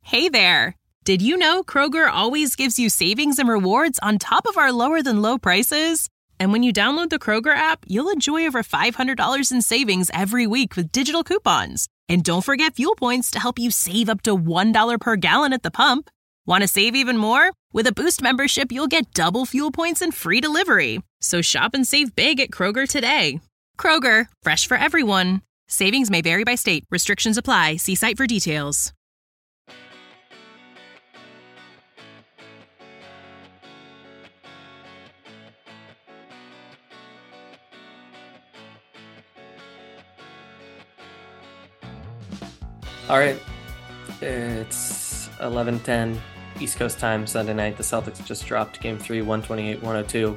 Hey there! Did you know Kroger always gives you savings and rewards on top of our lower-than-low prices? And when you download the Kroger app, you'll enjoy over $500 in savings every week with digital coupons. And don't forget fuel points to help you save up to $1 per gallon at the pump. Want to save even more? With a Boost membership, you'll get double fuel points and free delivery. So shop and save big at Kroger today. Kroger, fresh for everyone. Savings may vary by state. Restrictions apply. See site for details. All right, it's 11:10 East Coast time, Sunday night. The Celtics just dropped Game 3, 128-102.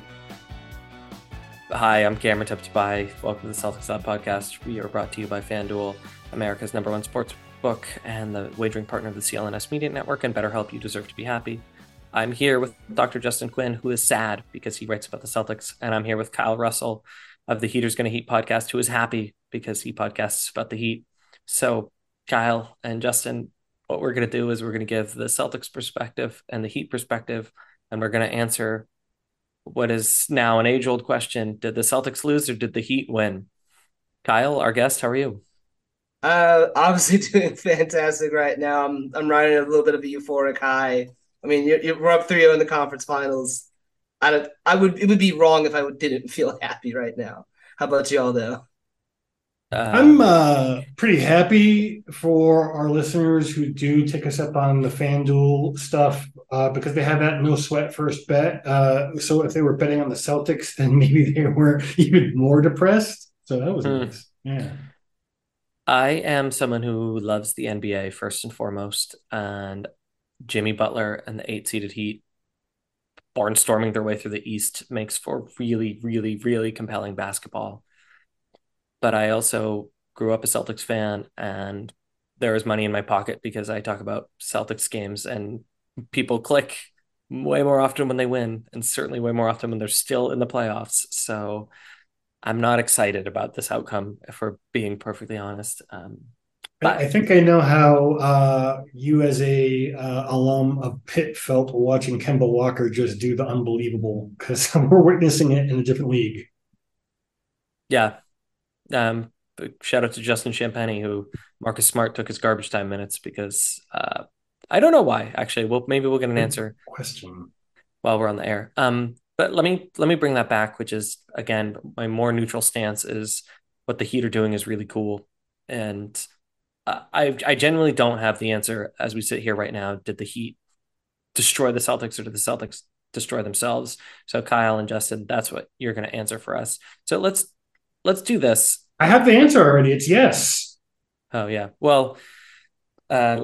Hi, I'm Cameron Teptabai. Welcome to the Celtics Lab podcast. We are brought to you by FanDuel, America's #1 sports book and the wagering partner of the CLNS Media Network, and BetterHelp. You deserve to be happy. I'm here with Dr. Justin Quinn, who is sad because he writes about the Celtics, and I'm here with Kyle Russell of the Heaters Gonna Heat podcast, who is happy because he podcasts about the Heat. So Kyle and Justin, what we're going to do is we're going to give the Celtics perspective and the Heat perspective, and we're going to answer what is now an age-old question. Did the Celtics lose or did the Heat win? Kyle, our guest, how are you? Obviously doing fantastic right now. I'm riding a little bit of a euphoric high. I mean, we're up 3-0 in the conference finals. It would be wrong if I didn't feel happy right now. How about y'all though? I'm pretty happy for our listeners who do take us up on the FanDuel stuff because they have that no sweat first bet. So if they were betting on the Celtics, then maybe they were even more depressed. So that was nice. Yeah. I am someone who loves the NBA first and foremost, and Jimmy Butler and the 8-seeded Heat barnstorming their way through the East makes for really, really, really compelling basketball. But I also grew up a Celtics fan, and there is money in my pocket because I talk about Celtics games, and people click way more often when they win, and certainly way more often when they're still in the playoffs. So I'm not excited about this outcome, if we're being perfectly honest. But I think I know how you as a alum of Pitt felt watching Kemba Walker just do the unbelievable, because we're witnessing it in a different league. Yeah. Shout out to Justin Champagny, who Marcus Smart took his garbage time minutes because I don't know why, actually. Well, maybe we'll get an answer question while we're on the air. But let me bring that back, which is, again, my more neutral stance is what the Heat are doing is really cool. And I genuinely don't have the answer as we sit here right now. Did the Heat destroy the Celtics or did the Celtics destroy themselves? So Kyle and Justin, that's what you're going to answer for us. So let's do this. I have the answer already. It's yes. Oh, yeah. Well, my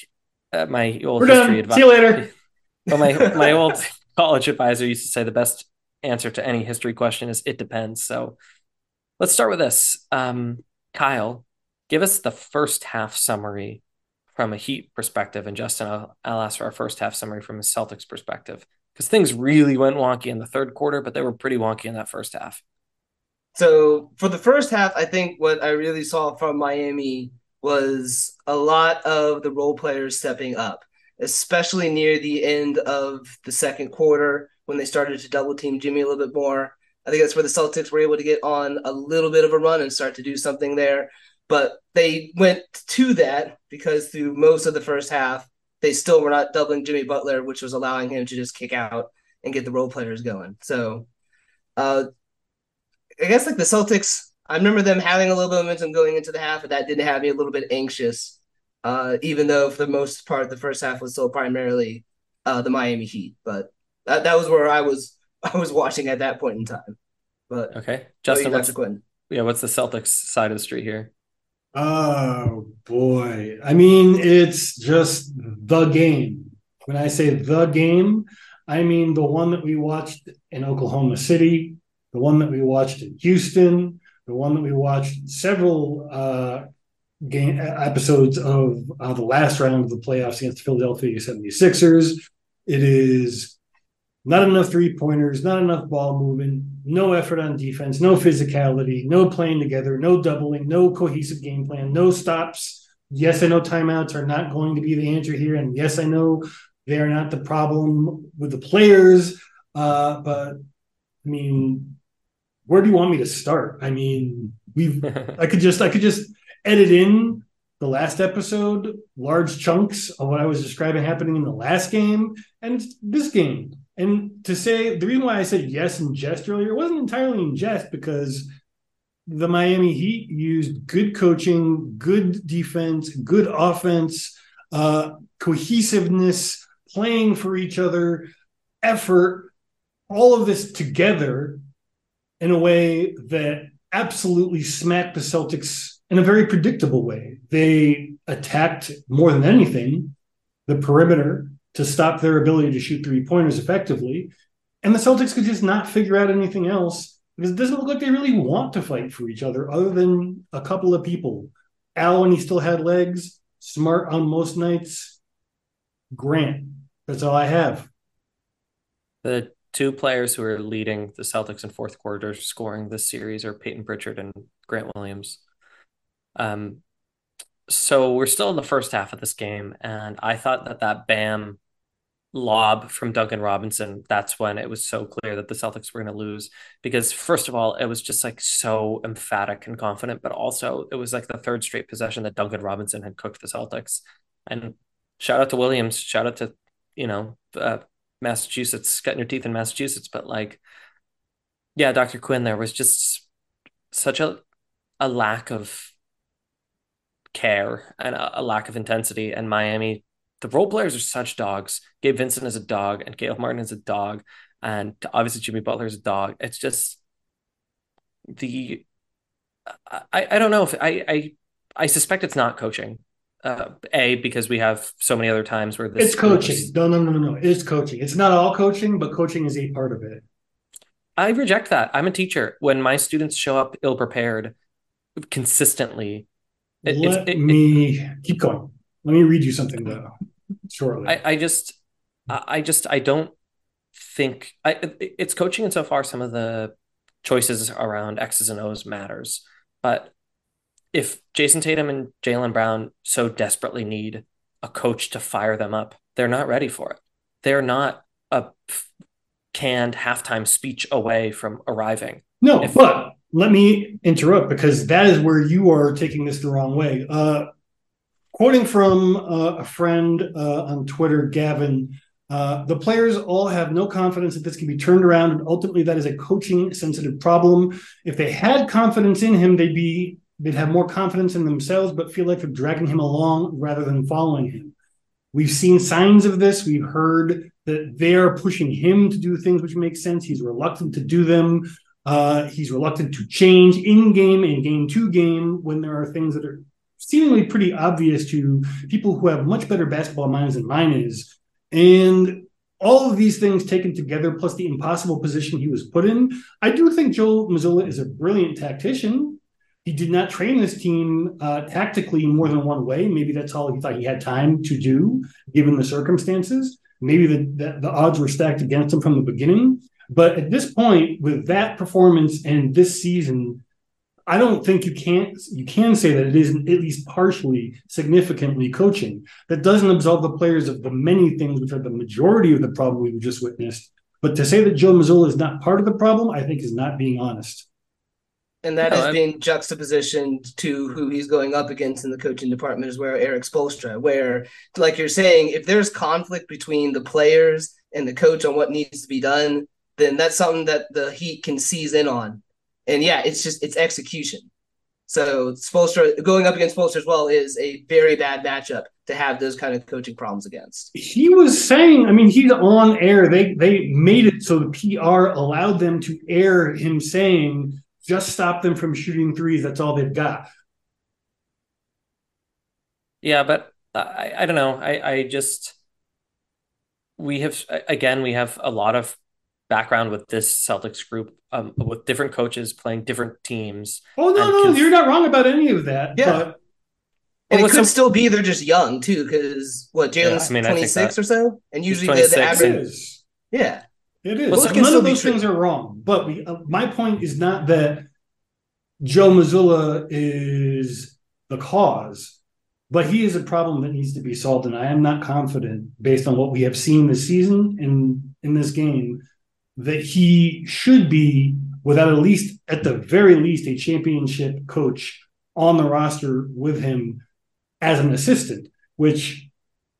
old We're history done. See you later. Well, my old college advisor used to say the best answer to any history question is it depends. So let's start with this. Kyle, give us the first half summary from a Heat perspective. And Justin, I'll ask for our first half summary from a Celtics perspective, because things really went wonky in the third quarter, but they were pretty wonky in that first half. So for the first half, I think what I really saw from Miami was a lot of the role players stepping up, especially near the end of the second quarter when they started to double team Jimmy a little bit more. I think that's where the Celtics were able to get on a little bit of a run and start to do something there. But they went to that because through most of the first half, they still were not doubling Jimmy Butler, which was allowing him to just kick out and get the role players going. So I guess like the Celtics, I remember them having a little bit of momentum going into the half, and that didn't have me a little bit anxious, even though for the most part the first half was still primarily the Miami Heat. But that was where I was watching at that point in time. But okay, Justin, what's the Celtics side of the street here? Oh boy, I mean, it's just the game. When I say the game, I mean the one that we watched in Oklahoma City, the one that we watched in Houston, the one that we watched several game episodes of the last round of the playoffs against the Philadelphia 76ers. It is not enough three-pointers, not enough ball movement, no effort on defense, no physicality, no playing together, no doubling, no cohesive game plan, no stops, Yes, I know timeouts are not going to be the answer here. And yes, I know they are not the problem with the players. But I mean, where do you want me to start? I mean, I could just edit in the last episode, large chunks of what I was describing happening in the last game and this game. And to say the reason why I said yes in jest earlier, it wasn't entirely in jest because the Miami Heat used good coaching, good defense, good offense, cohesiveness, playing for each other, effort, all of this together in a way that absolutely smacked the Celtics in a very predictable way. They attacked more than anything the perimeter to stop their ability to shoot three-pointers effectively. And the Celtics could just not figure out anything else because it doesn't look like they really want to fight for each other other than a couple of people. Al, when he still had legs, Smart on most nights, Grant. That's all I have. The two players who are leading the Celtics in fourth quarter scoring this series are Peyton Pritchard and Grant Williams. So we're still in the first half of this game, and I thought that Bam lob from Duncan Robinson, that's when it was so clear that the Celtics were going to lose because first of all, it was just like so emphatic and confident, but also it was like the third straight possession that Duncan Robinson had cooked the Celtics. And shout out to Williams, shout out to, Massachusetts, cutting your teeth in Massachusetts. But like, yeah, Dr. Quinn, there was just such a lack of care and a lack of intensity. And Miami, the role players are such dogs. Gabe Vincent is a dog, and Caleb Martin is a dog, and obviously Jimmy Butler is a dog. It's just I don't know if I suspect it's not coaching. Because we have so many other times where this it's coaching. No. It's coaching. It's not all coaching, but coaching is a part of it. I reject that. I'm a teacher. When my students show up ill prepared consistently, Let me keep going. Let me read you something though. Shortly. I don't think it's coaching insofar some of the choices around X's and O's matters. But if Jason Tatum and Jaylen Brown so desperately need a coach to fire them up, they're not ready for it. They're not a canned halftime speech away from arriving. No, but let me interrupt because that is where you are taking this the wrong way. Quoting from a friend on Twitter, Gavin, the players all have no confidence that this can be turned around, and ultimately that is a coaching-sensitive problem. If they had confidence in him, they'd have more confidence in themselves, but feel like they're dragging him along rather than following him. We've seen signs of this. We've heard that they're pushing him to do things which make sense. He's reluctant to do them. He's reluctant to change in-game and game-to-game when there are things that are seemingly pretty obvious to people who have much better basketball minds than mine is. And all of these things taken together, plus the impossible position he was put in, I do think Joe Mazzulla is a brilliant tactician. He did not train this team tactically more than one way. Maybe that's all he thought he had time to do, given the circumstances. Maybe the odds were stacked against him from the beginning. But at this point, with that performance and this season, I don't think you can say that it isn't at least partially significantly coaching. That doesn't absolve the players of the many things which are the majority of the problem we've just witnessed. But to say that Joe Mazzulla is not part of the problem, I think is not being honest. And that is being juxtapositioned to who he's going up against in the coaching department as well, Eric Spoelstra, where, like you're saying, if there's conflict between the players and the coach on what needs to be done, then that's something that the Heat can seize in on. And yeah, it's execution. So Spoelstra, going up against Spoelstra as well, is a very bad matchup to have those kind of coaching problems against. He was saying, I mean, he's on air. They made it so the PR allowed them to air him saying, just stop them from shooting threes. That's all they've got. Yeah, but I don't know. We have a lot of background with this Celtics group, with different coaches playing different teams. Oh, no, you're not wrong about any of that. Yeah. But... And it could still be they're just young, too, because, Jalen's 26 or so? And usually the average... Yeah. It is. Well, none of those things are wrong. But my point is not that Joe Mazzulla is the cause. but he is a problem that needs to be solved. And I am not confident, based on what we have seen this season in this game, that he should be, without at the very least, a championship coach on the roster with him as an assistant, which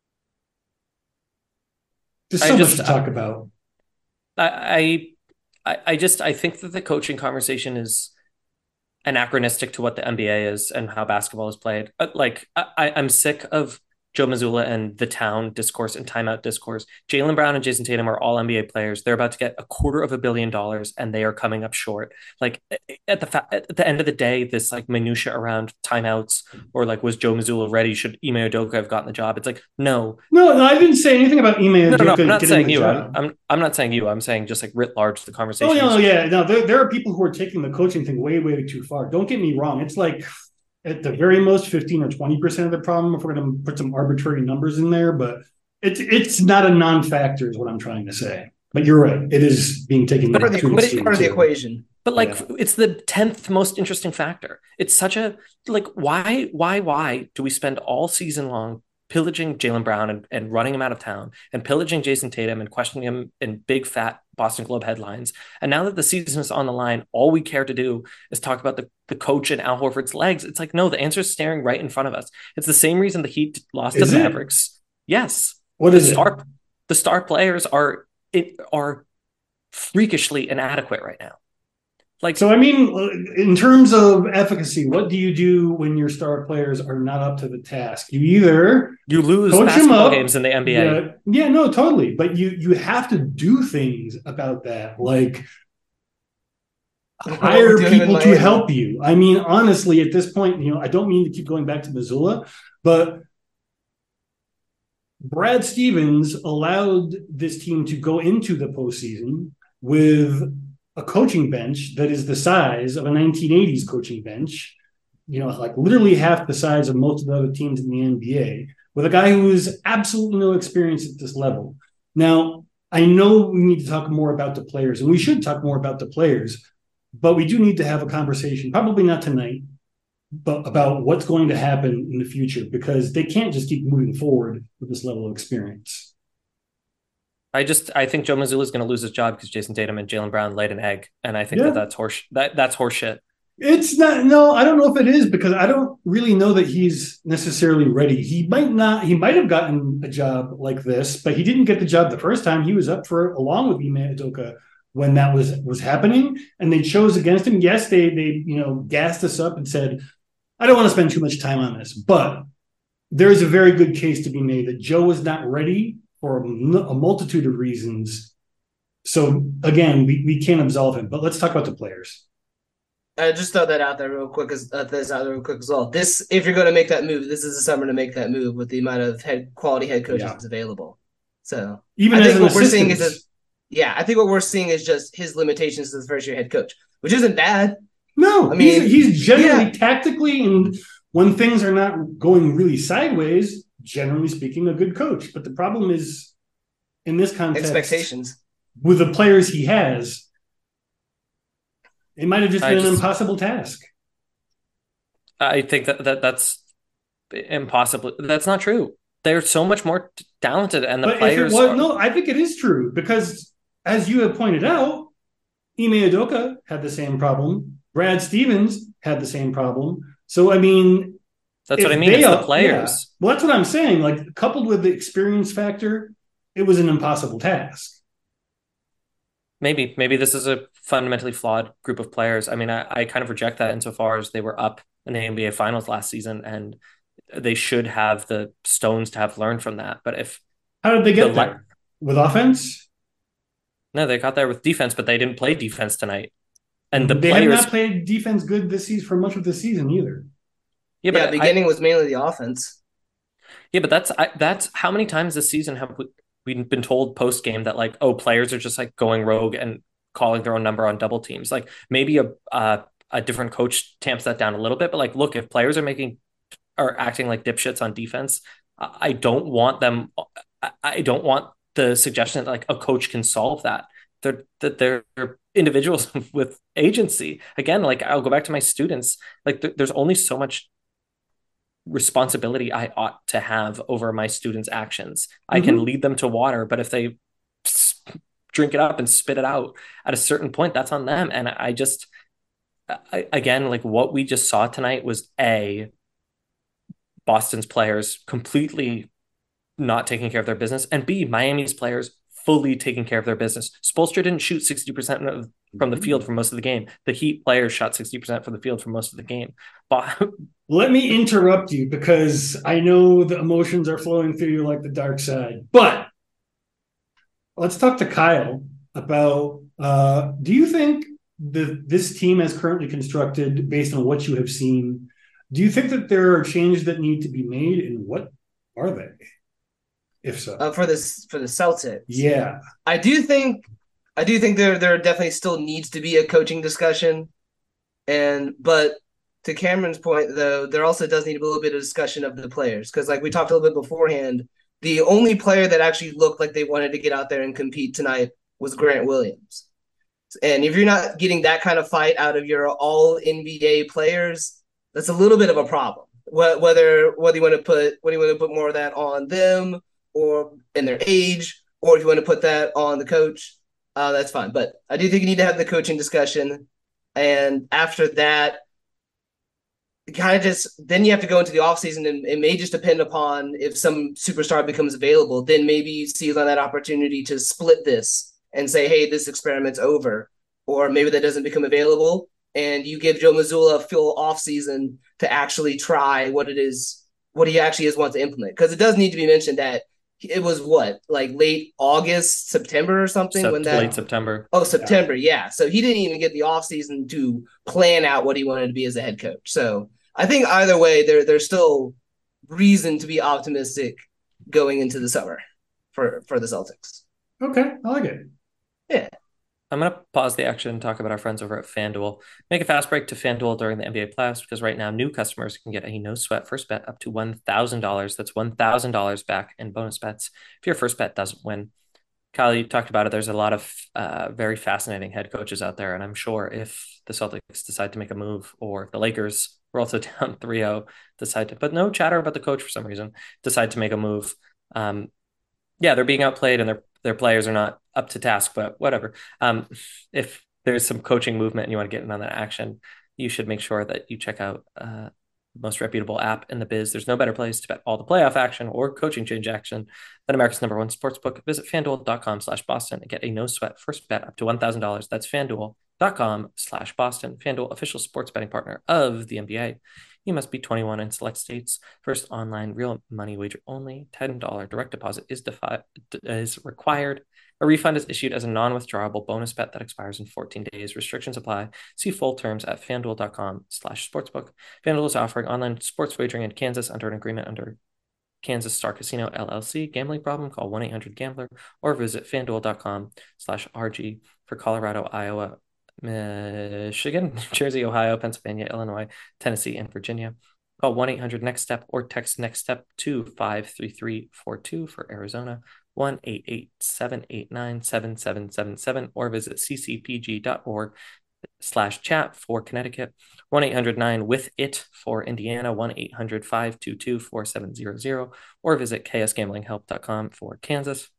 there's so much to talk about. I think that the coaching conversation is anachronistic to what the NBA is and how basketball is played. I'm sick of Joe Mazzulla and the town discourse and timeout discourse. Jaylen Brown and Jason Tatum are all NBA players. They're about to get $250 million and they are coming up short. Like at the end of the day, this like minutia around timeouts or like, was Joe Mazzulla ready? Should Ime Udoka have gotten the job? It's like, no, I didn't say anything about Ime Udoka. No, I'm not saying you. I'm not saying you. I'm saying just like writ large the conversation. There are people who are taking the coaching thing way, way too far. Don't get me wrong. It's like, at the very most, 15 or 20% of the problem, if we're going to put some arbitrary numbers in there, but it's not a non-factor is what I'm trying to say. But you're right. It is being taken part of the equation. But it's the 10th most interesting factor. It's such a, like, why do we spend all season long pillaging Jaylen Brown and running him out of town and pillaging Jason Tatum and questioning him in big fat Boston Globe headlines? And now that the season is on the line, all we care to do is talk about the coach and Al Horford's legs. It's like, no, the answer is staring right in front of us. It's the same reason the Heat lost to the Mavericks. Yes. What is it? The star players are freakishly inadequate right now. So, I mein in terms of efficacy, what do you do when your star players are not up to the task? You lose basketball games in the NBA. Yeah, no, totally. But you have to do things about that, like hire people to help you. I mean, honestly, at this point, I don't mean to keep going back to Mazzulla, but Brad Stevens allowed this team to go into the postseason with a coaching bench that is the size of a 1980s coaching bench, like literally half the size of most of the other teams in the NBA, with a guy who has absolutely no experience at this level. Now, I know we need to talk more about the players, and we should talk more about the players, but we do need to have a conversation, probably not tonight, but about what's going to happen in the future, because they can't just keep moving forward with this level of experience. I think Joe Mazzulla is going to lose his job because Jason Tatum and Jaylen Brown laid an egg, and I think that's horseshit. It's not. No, I don't know if it is, because I don't really know that he's necessarily ready. He might have gotten a job like this, but he didn't get the job the first time. He was up for it along with Ime Udoka when that was happening, and they chose against him. Yes, they gassed us up and said, I don't want to spend too much time on this, but there is a very good case to be made that Joe was not ready for a multitude of reasons. So again, we can't absolve him, but let's talk about the players. Just throw that out there real quick as well. If you're going to make that move, this is the summer to make that move with the amount of quality head coaches available. So even I think what we're seeing is I think what we're seeing is just his limitations as a first year head coach, which isn't bad. No, I mean he's generally tactically, and when things are not going really sideways, generally speaking, a good coach. But the problem is, in this context, expectations with the players he has, it might have just been an impossible task. I think that impossible. That's not true. They're so much more talented, and the players. I think it is true, because as you have pointed out, Ime Udoka had the same problem. Brad Stevens had the same problem. So I mean. That's what I mean. It's the players. Yeah. Well, that's what I'm saying. Like, coupled with the experience factor, it was an impossible task. Maybe this is a fundamentally flawed group of players. I mean, I kind of reject that insofar as they were up in the NBA Finals last season, and they should have the stones to have learned from that. But how did they get there? With offense? No, they got there with defense, but they didn't play defense tonight. And they have not played defense good this season for much of the season either. Yeah, but the beginning was mainly the offense. Yeah, but that's how many times this season have we been told post game that like, oh, players are just like going rogue and calling their own number on double teams. Like maybe a different coach tamps that down a little bit, but like, look, if players are acting like dipshits on defense, I don't want the suggestion that like a coach can solve that. They're individuals with agency. Again, like I'll go back to my students. Like there's only so much responsibility I ought to have over my students' actions. I can lead them to water, but if they drink it up and spit it out at a certain point, that's on them. And again, like what we just saw tonight was Boston's players completely not taking care of their business, and B, Miami's players fully taking care of their business. Spoelstra didn't shoot 60% from the field for most of the game. The Heat players shot 60% from the field for most of the game. But let me interrupt you because I know the emotions are flowing through you like the dark side. But let's talk to Kyle about, do you think this team as currently constructed, based on what you have seen, do you think that there are changes that need to be made, and what are they? If so, for the Celtics, yeah, I do think there definitely still needs to be a coaching discussion, but to Cameron's point though, there also does need to be a little bit of discussion of the players, because like we talked a little bit beforehand, the only player that actually looked like they wanted to get out there and compete tonight was Grant Williams, and if you're not getting that kind of fight out of your all NBA players, that's a little bit of a problem. Whether you want to put more of that on them or in their age, or if you want to put that on the coach, that's fine. But I do think you need to have the coaching discussion. And after that, then you have to go into the offseason, and it may just depend upon if some superstar becomes available. Then maybe you seize on that opportunity to split this and say, hey, this experiment's over. Or maybe that doesn't become available, and you give Joe Mazzulla a full offseason to actually try what he actually wants to implement. Because it does need to be mentioned that it was late August, September or something? Late September. Oh, September, yeah. So he didn't even get the offseason to plan out what he wanted to be as a head coach. So I think either way, there's still reason to be optimistic going into the summer for the Celtics. Okay, I like it. Yeah. I'm going to pause the action and talk about our friends over at FanDuel. Make a fast break to FanDuel during the NBA playoffs, because right now new customers can get a no-sweat first bet up to $1,000. That's $1,000 back in bonus bets if your first bet doesn't win. Kyle, you talked about it. There's a lot of very fascinating head coaches out there, and I'm sure if the Celtics decide to make a move, or if the Lakers, were also down 3-0, decide to, but no chatter about the coach for some reason, decide to make a move. They're being outplayed and their players are not up to task, but whatever. If there's some coaching movement and you want to get in on that action, you should make sure that you check out the most reputable app in the biz. There's no better place to bet all the playoff action or coaching change action than America's #1 sportsbook. Visit FanDuel.com/Boston and get a no-sweat first bet up to $1,000. That's FanDuel.com/Boston. FanDuel, official sports betting partner of the NBA. You must be 21 in select states. First online real money wager only. $10 direct deposit is required. A refund is issued as a non-withdrawable bonus bet that expires in 14 days. Restrictions apply. See full terms at FanDuel.com/sportsbook. FanDuel is offering online sports wagering in Kansas under an agreement under Kansas Star Casino LLC. Gambling problem? Call 1-800-GAMBLER or visit FanDuel.com/RG. For Colorado, Iowa, Michigan, New Jersey, Ohio, Pennsylvania, Illinois, Tennessee, and Virginia. Call 1-800-NEXT-STEP or text NEXT-STEP to 53342 for Arizona, 1-888-789-7777, or visit ccpg.org/chat for Connecticut, 1-800-9-WITH-IT for Indiana, 1-800-522-4700, or visit ksgamblinghelp.com for Kansas,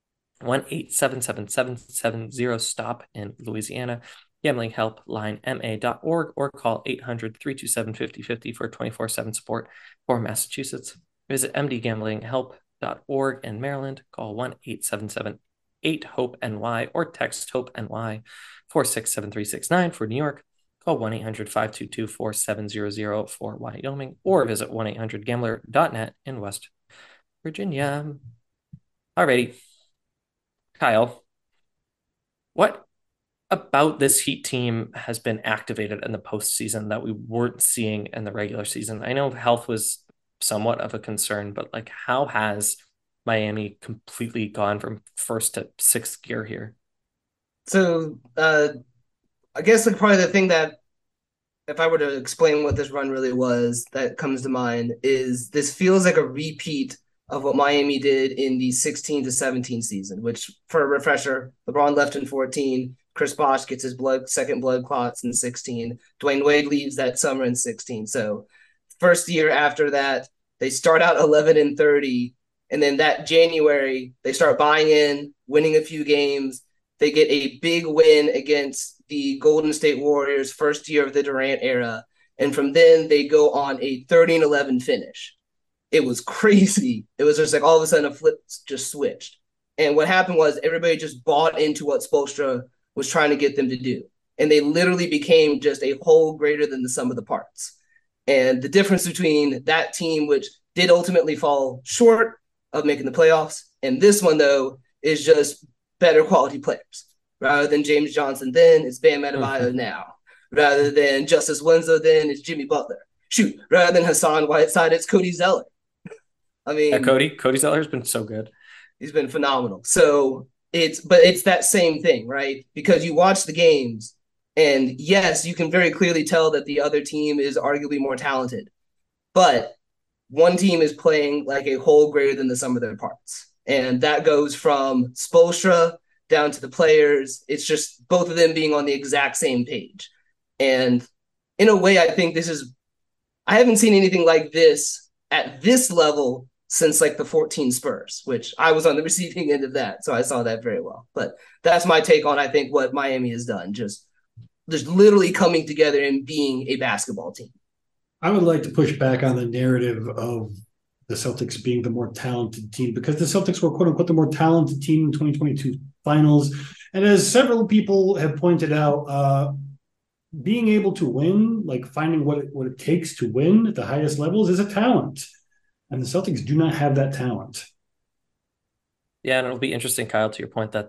1-877-770-STOP in Louisiana, gamblinghelplinema.org, or call 800-327-5050 for 24/7 support for Massachusetts. Visit mdgamblinghelp.org in Maryland, call 1-877-8-HOPE-NY or text HOPE-NY 467369 for New York, call 1-800-522-4700 for Wyoming, or visit 1-800-GAMBLER.net in West Virginia. Alrighty. Kyle, what about this Heat team has been activated in the postseason that we weren't seeing in the regular season? I know health was somewhat of a concern, but how has Miami completely gone from first to sixth gear here? So I guess probably the thing that, if I were to explain what this run really was, that comes to mind is this feels like a repeat of what Miami did in the 16 to 17 season, which, for a refresher, LeBron left in 14, Chris Bosh gets his second blood clots in 16, Dwayne Wade leaves that summer in 16. So first year after that, they start out 11-30, and then that January they start buying in, winning a few games. They get a big win against the Golden State Warriors, first year of the Durant era, and from then they go on a 30-11 finish. It was crazy. It was just like all of a sudden a flip just switched. And what happened was everybody just bought into what Spoelstra was trying to get them to do. And they literally became just a whole greater than the sum of the parts. And the difference between that team, which did ultimately fall short of making the playoffs, and this one, though, is just better quality players. Rather than James Johnson then, it's Bam Adebayo now. Rather than Justice Winslow then, it's Jimmy Butler. Shoot, rather than Hassan Whiteside, it's Cody Zeller. I mean, yeah, Cody Zeller has been so good. He's been phenomenal. So it's that same thing, right? Because you watch the games, and yes, you can very clearly tell that the other team is arguably more talented, but one team is playing like a whole greater than the sum of their parts, and that goes from Spoelstra down to the players. It's just both of them being on the exact same page, and in a way, I think I haven't seen anything like this at this level since like the 14 Spurs, which I was on the receiving end of that. So I saw that very well. But that's my take on, I think, what Miami has done. Just literally coming together and being a basketball team. I would like to push back on the narrative of the Celtics being the more talented team, because the Celtics were, quote unquote, the more talented team in 2022 finals. And as several people have pointed out, being able to win, like finding what it takes to win at the highest levels, is a talent. And the Celtics do not have that talent. Yeah, and it'll be interesting, Kyle, to your point that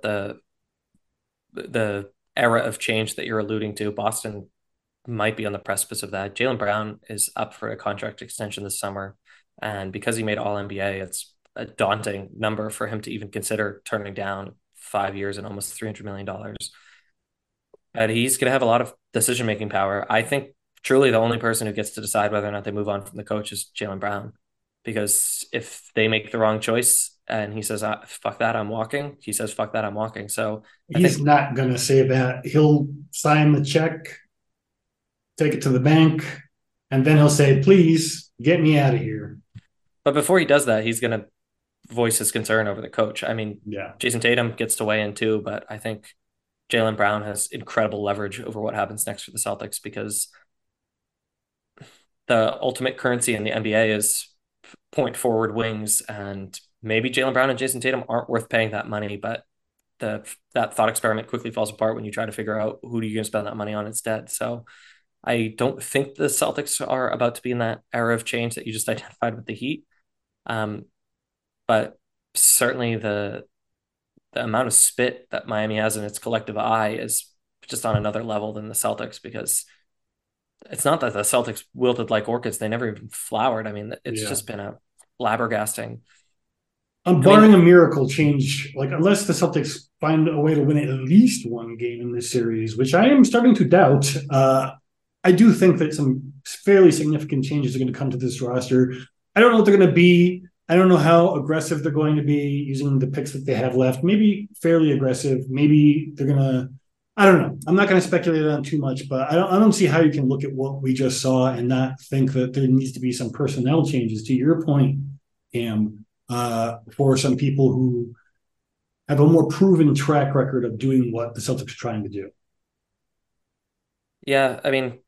the era of change that you're alluding to, Boston might be on the precipice of that. Jaylen Brown is up for a contract extension this summer. And because he made All-NBA, it's a daunting number for him to even consider turning down 5 years and almost $300 million. And he's going to have a lot of decision-making power. I think truly the only person who gets to decide whether or not they move on from the coach is Jaylen Brown. Because if they make the wrong choice and he says, fuck that, I'm walking, he says, fuck that, I'm walking. So he's not going to say that. He'll sign the check, take it to the bank, and then he'll say, please get me out of here. But before he does that, he's going to voice his concern over the coach. I mean, yeah, Jason Tatum gets to weigh in too, but I think Jaylen Brown has incredible leverage over what happens next for the Celtics, because the ultimate currency in the NBA is point forward wings, and maybe Jaylen Brown and Jason Tatum aren't worth paying that money, but that thought experiment quickly falls apart when you try to figure out who are you going to spend that money on instead. So I don't think the Celtics are about to be in that era of change that you just identified with the Heat. But certainly the amount of spit that Miami has in its collective eye is just on another level than the Celtics, because it's not that the Celtics wilted like orchids. They never even flowered. I mean, it's just been a flabbergasting. Barring a miracle change, like unless the Celtics find a way to win at least one game in this series, which I am starting to doubt, I do think that some fairly significant changes are going to come to this roster. I don't know what they're going to be. I don't know how aggressive they're going to be using the picks that they have left. Maybe fairly aggressive. Maybe they're going to, I don't know. I'm not going to speculate on too much, but I don't see how you can look at what we just saw and not think that there needs to be some personnel changes. To your point, Cam, for some people who have a more proven track record of doing what the Celtics are trying to do. Yeah, I mean,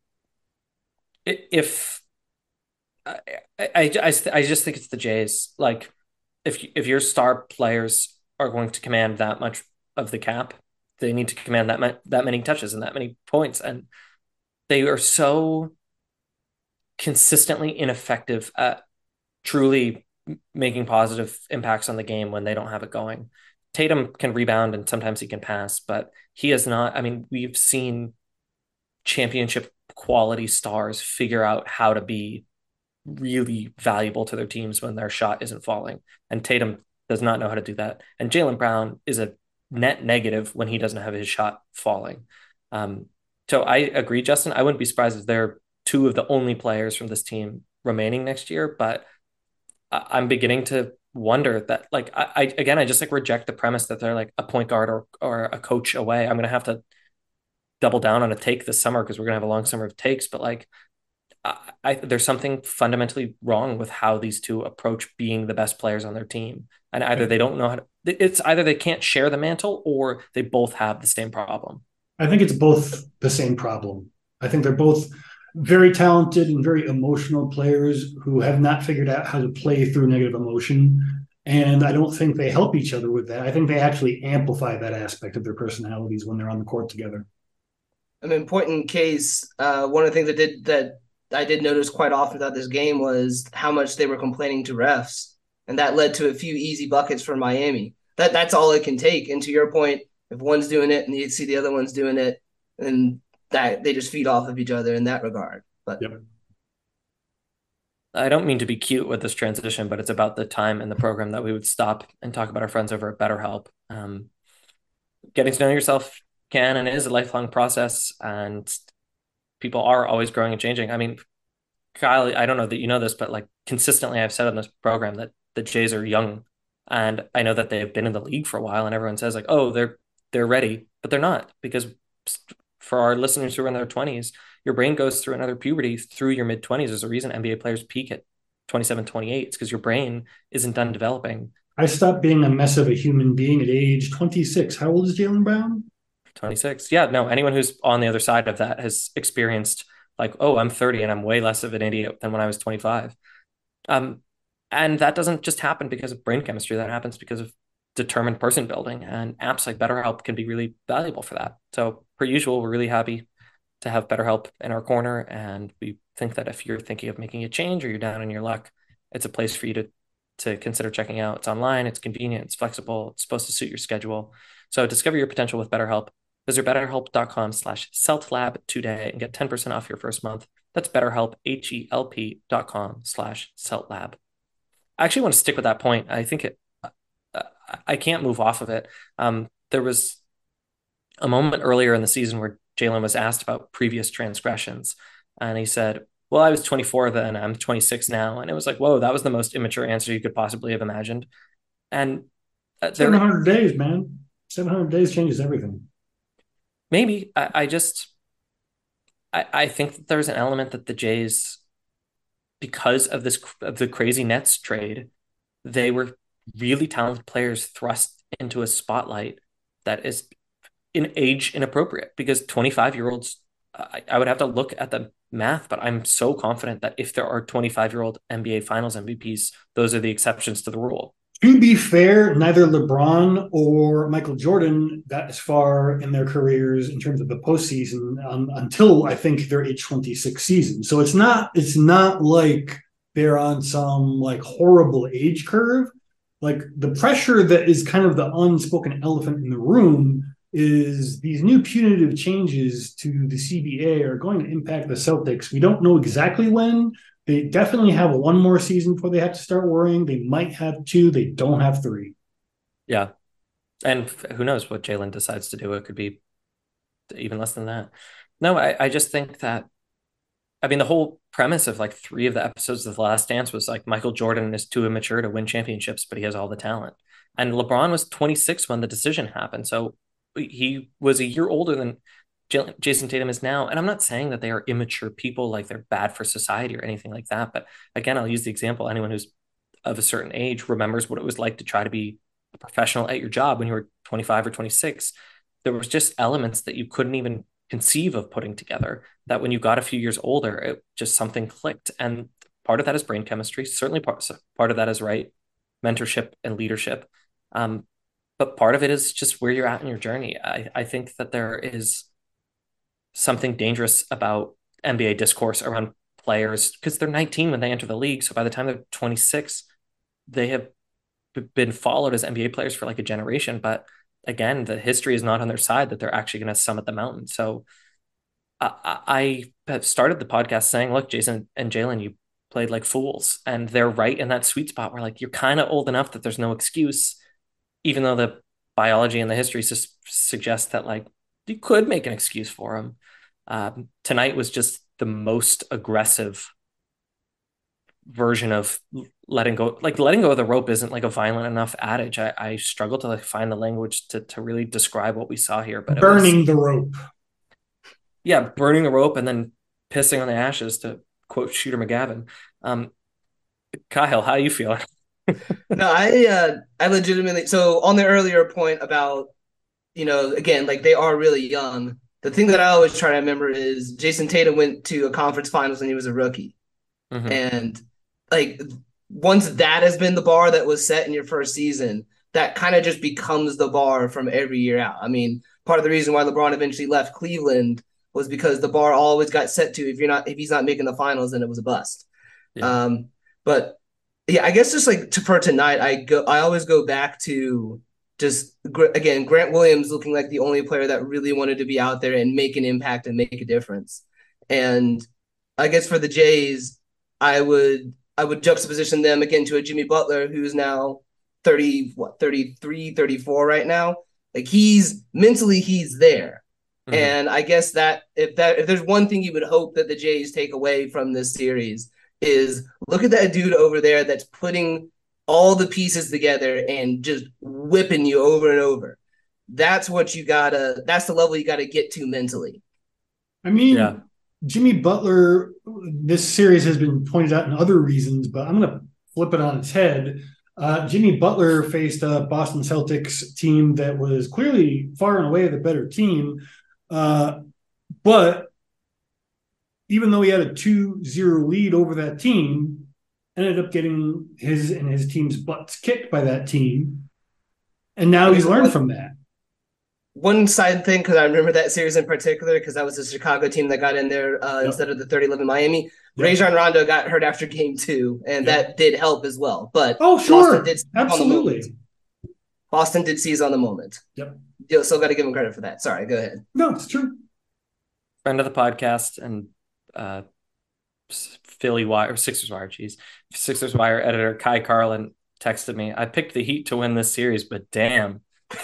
if I just think it's the Jays. Like, if your star players are going to command that much of the cap, they need to command that many touches and that many points, and they are so consistently ineffective at truly making positive impacts on the game when they don't have it going. Tatum can rebound and sometimes he can pass, but he is not. I mean, we've seen championship quality stars figure out how to be really valuable to their teams when their shot isn't falling, and Tatum does not know how to do that. And Jaylen Brown is a net negative when he doesn't have his shot falling. So I agree, Justin. I wouldn't be surprised if they're two of the only players from this team remaining next year, but I'm beginning to wonder that, like, I just like reject the premise that they're like a point guard or a coach away. I'm going to have to double down on a take this summer because we're going to have a long summer of takes, but like, there's something fundamentally wrong with how these two approach being the best players on their team. And either they don't know how to, it's either they can't share the mantle or they both have the same problem. I think it's both the same problem. I think they're both very talented and very emotional players who have not figured out how to play through negative emotion. And I don't think they help each other with that. I think they actually amplify that aspect of their personalities when they're on the court together. An important case, one of the things that I did notice quite often throughout this game was how much they were complaining to refs, and that led to a few easy buckets for Miami. That's all it can take. And to your point, if one's doing it and you see the other one's doing it, and that they just feed off of each other in that regard. But yep. I don't mean to be cute with this transition, but it's about the time in the program that we would stop and talk about our friends over at BetterHelp. Getting to know yourself can and is a lifelong process, and people are always growing and changing. I mean, Kyle, I don't know that you know this, but like consistently I've said on this program that the Jays are young, and I know that they've been in the league for a while, and everyone says like, oh, they're ready, but they're not, because for our listeners who are in their 20s, your brain goes through another puberty through your mid-20s. There's a reason NBA players peak at 27, 28. It's because your brain isn't done developing. I stopped being a mess of a human being at age 26. How old is Jaylen Brown? 26. Yeah, no, anyone who's on the other side of that has experienced like, oh, I'm 30 and I'm way less of an idiot than when I was 25. And that doesn't just happen because of brain chemistry. That happens because of determined person building, and apps like BetterHelp can be really valuable for that. So per usual, we're really happy to have BetterHelp in our corner. And we think that if you're thinking of making a change or you're down in your luck, it's a place for you to consider checking out. It's online, it's convenient, it's flexible, it's supposed to suit your schedule. So discover your potential with BetterHelp. Visit betterhelp.com/celtlab today and get 10% off your first month. That's BetterHelp, HELP.com/celtlab. I actually want to stick with that point. I think I can't move off of it. There was a moment earlier in the season where Jaylen was asked about previous transgressions, and he said, well, I was 24 then, I'm 26 now. And it was like, whoa, that was the most immature answer you could possibly have imagined. And 700 days, man. 700 days changes everything. Maybe. I think that there's an element that the Jays, because of the crazy Nets trade, they were really talented players thrust into a spotlight that is in age inappropriate, because 25-year-olds, I would have to look at the math, but I'm so confident that if there are 25-year-old NBA Finals MVPs, those are the exceptions to the rule. To be fair, neither LeBron or Michael Jordan got as far in their careers in terms of the postseason until I think their age 26 season. So it's not like they're on some like horrible age curve. Like the pressure that is kind of the unspoken elephant in the room is these new punitive changes to the CBA are going to impact the Celtics. We don't know exactly when. They definitely have one more season before they have to start worrying. They might have 2. They don't have 3. Yeah. And who knows what Jaylen decides to do. It could be even less than that. No, I just think that, I mean, the whole premise of like 3 of the episodes of The Last Dance was like Michael Jordan is too immature to win championships, but he has all the talent. And LeBron was 26 when the decision happened. So he was a year older than Jason Tatum is now. And I'm not saying that they are immature people, like they're bad for society or anything like that. But again, I'll use the example. Anyone who's of a certain age remembers what it was like to try to be a professional at your job when you were 25 or 26. There was just elements that you couldn't even conceive of putting together, that when you got a few years older, it just something clicked. And part of that is brain chemistry. Certainly part of that is right mentorship and leadership. But part of it is just where you're at in your journey. I think that there is something dangerous about NBA discourse around players because they're 19 when they enter the league. So by the time they're 26, they have been followed as NBA players for like a generation. But again, the history is not on their side that they're actually going to summit the mountain. So I have started the podcast saying, look, Jason and Jaylen, you played like fools. And they're right in that sweet spot where like you're kind of old enough that there's no excuse, even though the biology and the history suggests that like you could make an excuse for them. Tonight was just the most aggressive version of letting go. Like letting go of the rope isn't like a violent enough adage. I struggle to like find the language to really describe what we saw here. But burning the rope. Yeah, burning the rope and then pissing on the ashes to quote Shooter McGavin. Kyle, how you feeling? No, I legitimately. So on the earlier point about, again, like they are really young. The thing that I always try to remember is Jason Tatum went to a conference finals when he was a rookie, and like once that has been the bar that was set in your first season, that kind of just becomes the bar from every year out. I mean, part of the reason why LeBron eventually left Cleveland was because the bar always got set to if he's not making the finals, then it was a bust. Yeah. But yeah, I guess just like for tonight, I always go back to just again Grant Williams looking like the only player that really wanted to be out there and make an impact and make a difference. And I guess for the Jays, I would juxtaposition them again to a Jimmy Butler who's now 33, 34 right now. Like he's there. And I guess that if there's one thing you would hope that the Jays take away from this series is look at that dude over there that's putting all the pieces together and just whipping you over and over. That's the level you gotta get to mentally. I mean, Jimmy Butler, this series has been pointed out in other reasons, but I'm going to flip it on its head. Jimmy Butler faced a Boston Celtics team that was clearly far and away the better team. But even though he had a 2-0 lead over that team, ended up getting his and his team's butts kicked by that team. And now he's learned from that. One side thing, because I remember that series in particular, because that was the Chicago team that got in there instead of the 30-11 Miami. Yep. Rajon Rondo got hurt after game 2, and that did help as well. But sure. Absolutely. Boston did seize on the moment. Yep. You still got to give him credit for that. Sorry, go ahead. No, it's true. Friend of the podcast and Philly Wire, Sixers Wire, Sixers Wire editor Kai Carlin texted me. I picked the Heat to win this series, but damn.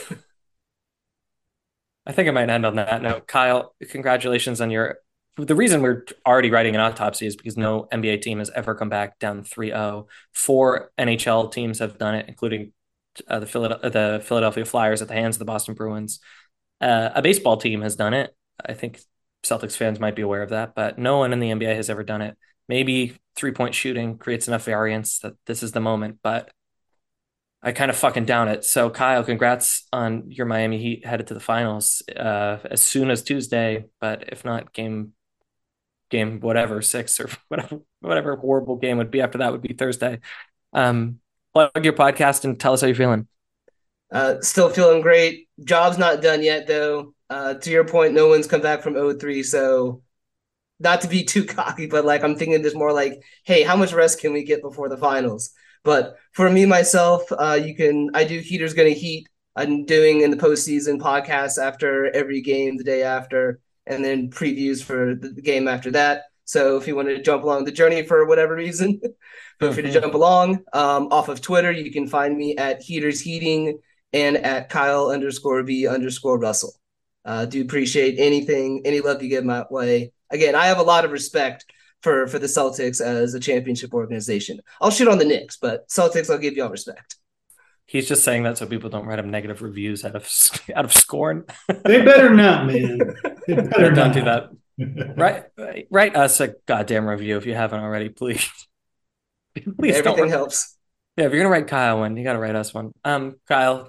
I think I might end on that note. Kyle, congratulations on the reason we're already writing an autopsy is because no NBA team has ever come back down 3-0. 4 NHL teams have done it, including the Philadelphia Flyers at the hands of the Boston Bruins. A baseball team has done it. I think Celtics fans might be aware of that, but no one in the NBA has ever done it. Maybe 3-point shooting creates enough variance that this is the moment, but I kind of fucking doubt it. So Kyle, congrats on your Miami Heat headed to the finals as soon as Tuesday, but if not game whatever, 6 or whatever horrible game would be after that would be Thursday. Plug your podcast and tell us how you're feeling. Still feeling great. Job's not done yet though. To your point, no one's come back from 0-3, so not to be too cocky, but like I'm thinking this more like, hey, how much rest can we get before the finals? But for me, myself, I do Heaters Gonna Heat. I'm doing in the postseason podcasts after every game, the day after, and then previews for the game after that. So if you want to jump along the journey for whatever reason, feel free to jump along. Off of Twitter, you can find me at Heaters Heating and at Kyle_B_Russell. Do appreciate any love you give my way. Again, I have a lot of respect for the Celtics as a championship organization. I'll shit on the Knicks, but Celtics, I'll give y'all respect. He's just saying that so people don't write him negative reviews out of scorn. They better not, man. They better not do that. Write us a goddamn review if you haven't already, please. Please. Everything helps. Yeah, if you're gonna write Kyle one, you gotta write us one. Kyle,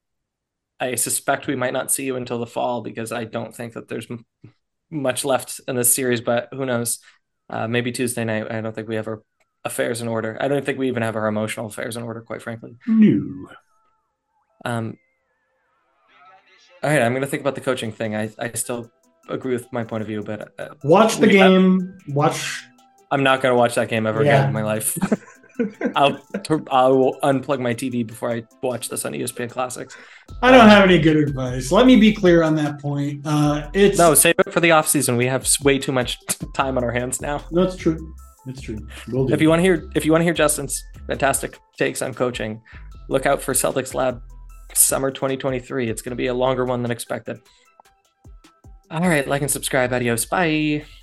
I suspect we might not see you until the fall because I don't think that there's much left in this series, but who knows? Maybe Tuesday night. I don't think we have our affairs in order. I don't think we even have our emotional affairs in order, quite frankly. No. All right, I'm going to think about the coaching thing. I still agree with my point of view, but watch the game. I'm not going to watch that game ever again in my life. I will unplug my TV before I watch this on ESPN Classics. I don't have any good advice. Let me be clear on that point. No, save it for the off season. We have way too much time on our hands now. That's true. It's true. We'll do. If you want to hear Justin's fantastic takes on coaching, look out for Celtics Lab Summer 2023. It's going to be a longer one than expected. All right, like and subscribe. Adios. Bye.